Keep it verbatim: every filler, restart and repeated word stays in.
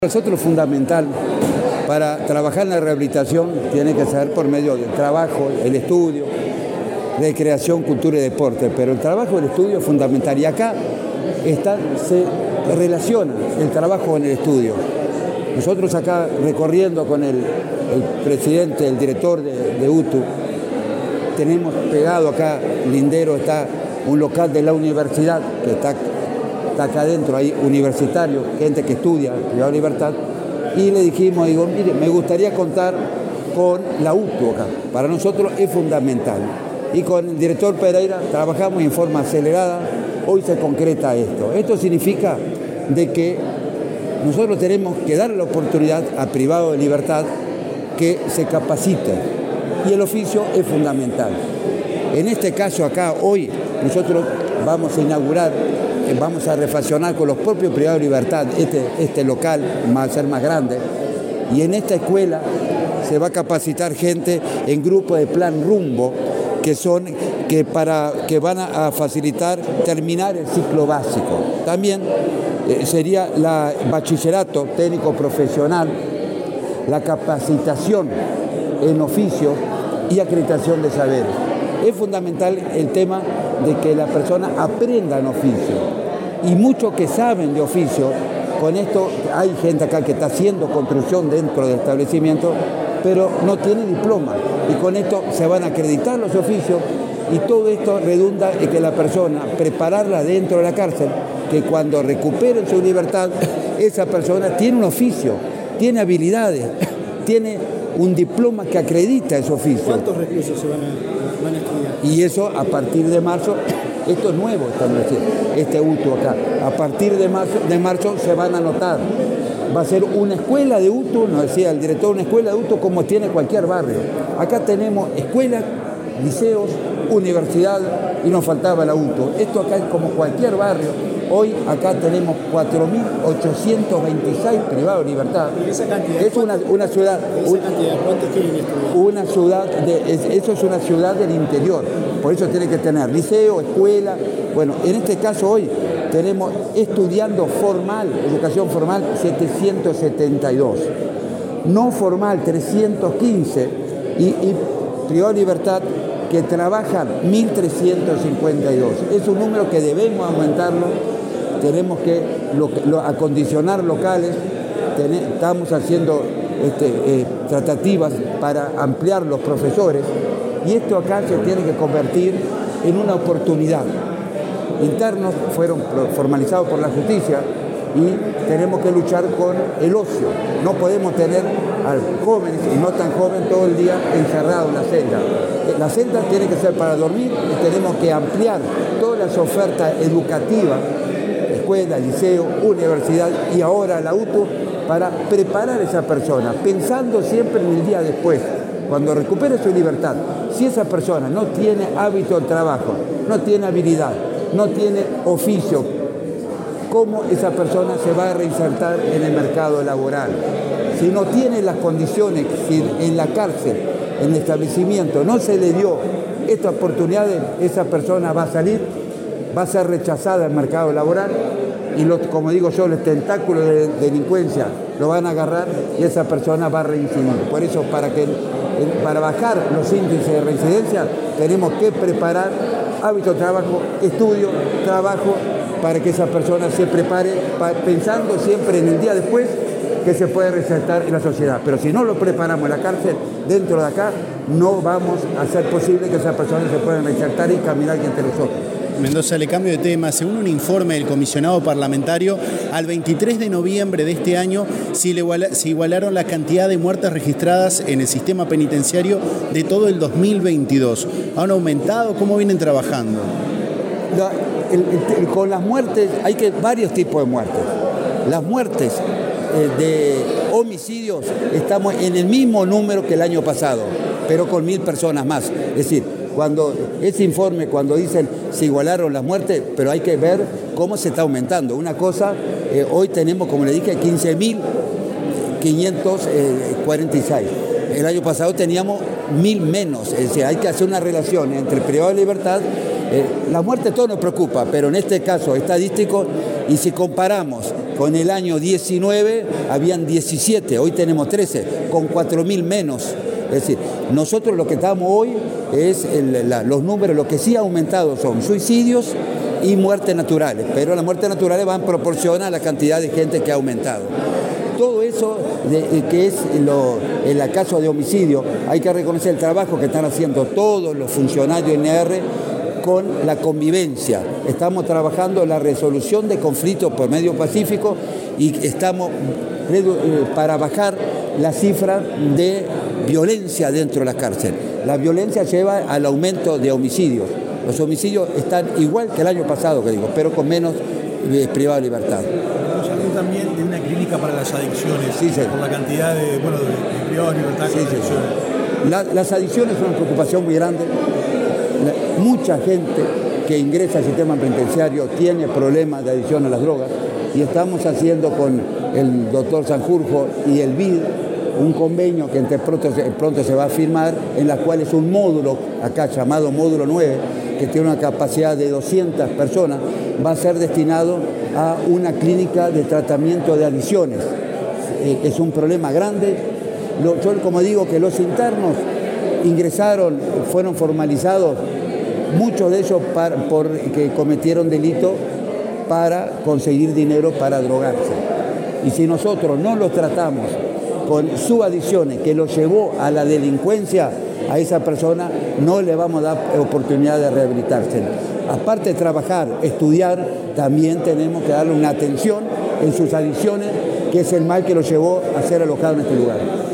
Nosotros fundamental para trabajar en la rehabilitación tiene que ser por medio del trabajo, el estudio, recreación, cultura y deporte, pero el trabajo y el estudio es fundamental y acá está, se relaciona el trabajo con el estudio. Nosotros acá recorriendo con el, el presidente, el director de, de U T U, tenemos pegado acá, lindero, está un local de la universidad que está Está acá adentro, hay universitarios, gente que estudia Privado de Libertad, y le dijimos, digo, mire, me gustaría contar con la U T U acá, para nosotros es fundamental. Y con el director Pereira trabajamos en forma acelerada, hoy se concreta esto. Esto significa de que nosotros tenemos que dar la oportunidad a Privado de Libertad que se capacite, y el oficio es fundamental. En este caso acá, hoy, nosotros vamos a inaugurar, vamos a refaccionar con los propios Privados de Libertad este, este local, va a ser más grande, y en esta escuela se va a capacitar gente en grupos de plan rumbo que son que, para, que van a, a facilitar terminar el ciclo básico. También eh, sería la bachillerato técnico profesional, la capacitación en oficio y acreditación de saberes. Es fundamental el tema de que la persona aprenda en oficio. Y muchos que saben de oficio, con esto hay gente acá que está haciendo construcción dentro del establecimiento, pero no tiene diploma. Y con esto se van a acreditar los oficios y todo esto redunda en que la persona, prepararla dentro de la cárcel, que cuando recuperen su libertad, esa persona tiene un oficio, tiene habilidades, tiene un diploma que acredita ese oficio. ¿Cuántos reclusos se van a, van a estudiar? Y eso a partir de marzo, esto es nuevo, este U T U acá, a partir de marzo, de marzo se van a anotar. Va a ser una escuela de U T U, nos decía el director, una escuela de U T U como tiene cualquier barrio. Acá tenemos escuelas, liceos, universidad y nos faltaba la U T U. Esto acá es como cualquier barrio. Hoy acá tenemos cuatro mil ochocientos veintiséis privados de libertad. ¿Esa cantidad? Es una, una ciudad... ¿Esa una, cantidad? ¿Cuántos quieren estudiar? Una ciudad, de, es, eso es una ciudad del interior. Por eso tiene que tener liceo, escuela. Bueno, en este caso hoy tenemos estudiando formal, educación formal, setecientos setenta y dos. No formal, trescientos quince. Y, y privado de libertad que trabajan mil trescientos cincuenta y dos. Es un número que debemos aumentarlo. Tenemos que lo, lo, acondicionar locales, ten, estamos haciendo este, eh, tratativas para ampliar los profesores y esto acá se tiene que convertir en una oportunidad. Internos fueron formalizados por la justicia y tenemos que luchar con el ocio. No podemos tener a jóvenes y no tan jóvenes todo el día encerrados en la celda. La celda tiene que ser para dormir y tenemos que ampliar todas las ofertas educativas, escuela, liceo, universidad y ahora la U T U, para preparar a esa persona, pensando siempre en el día después, cuando recupere su libertad. Si esa persona no tiene hábito de trabajo, no tiene habilidad, no tiene oficio, ¿cómo esa persona se va a reinsertar en el mercado laboral? Si no tiene las condiciones, si en la cárcel, en el establecimiento, no se le dio esta oportunidad, esa persona va a salir, va a ser rechazada del mercado laboral y, los, como digo yo, los tentáculos de delincuencia lo van a agarrar y esa persona va a reincidir. Por eso, para, que, para bajar los índices de reincidencia, tenemos que preparar hábito de trabajo, estudio, trabajo, para que esa persona se prepare, pensando siempre en el día después que se puede reinsertar en la sociedad. Pero si no lo preparamos en la cárcel, dentro de acá, no vamos a hacer posible que esa persona se pueda reinsertar y caminar entre nosotros. Mendoza, le cambio de tema. Según un informe del comisionado parlamentario, al veintitrés de noviembre de este año se, iguala, se igualaron la cantidad de muertes registradas en el sistema penitenciario de todo el dos mil veintidós. ¿Han aumentado? ¿Cómo vienen trabajando? La, el, el, con las muertes, hay que varios tipos de muertes. Las muertes eh, de homicidios, estamos en el mismo número que el año pasado, pero con mil personas más. Es decir, cuando ese informe, cuando dicen se igualaron las muertes, pero hay que ver cómo se está aumentando. Una cosa, eh, hoy tenemos, como le dije, quince mil quinientos cuarenta y seis. El año pasado teníamos mil menos. Es decir, hay que hacer una relación entre privado de libertad. Eh, la muerte todo nos preocupa, pero en este caso estadístico, y si comparamos Con el año diecinueve habían diecisiete, hoy tenemos trece, con cuatro mil menos. Es decir, nosotros lo que estamos hoy es el, la, los números, lo que sí ha aumentado son suicidios y muertes naturales, pero las muertes naturales van en proporción a la cantidad de gente que ha aumentado. Todo eso de, que es lo, en el caso de homicidio, hay que reconocer el trabajo que están haciendo todos los funcionarios de N A R con la convivencia. Estamos trabajando en la resolución de conflictos por medio pacífico y estamos para bajar la cifra de violencia dentro de la cárcel. La violencia lleva al aumento de homicidios. Los homicidios están igual que el año pasado, que digo, pero con menos eh, privado de libertad. Vamos a hablar también de una clínica para las adicciones, sí, sí. por la cantidad de, bueno, de privados de libertad sí, con sí, adicciones. Sí. La, las adicciones son una preocupación muy grande. La, mucha gente que ingresa al sistema penitenciario tiene problemas de adicción a las drogas y estamos haciendo con el doctor Sanjurjo y el B I D un convenio que entre pronto, pronto se va a firmar, en la cual es un módulo, acá llamado módulo nueve, que tiene una capacidad de doscientas personas, va a ser destinado a una clínica de tratamiento de adicciones. Eh, es un problema grande. Lo, yo como digo que los internos ingresaron, fueron formalizados, muchos de ellos para, por, que cometieron delito para conseguir dinero para drogarse. Y si nosotros no los tratamos con sus adicciones que lo llevó a la delincuencia, a esa persona no le vamos a dar oportunidad de rehabilitarse. Aparte de trabajar, estudiar, también tenemos que darle una atención en sus adicciones, que es el mal que lo llevó a ser alojado en este lugar.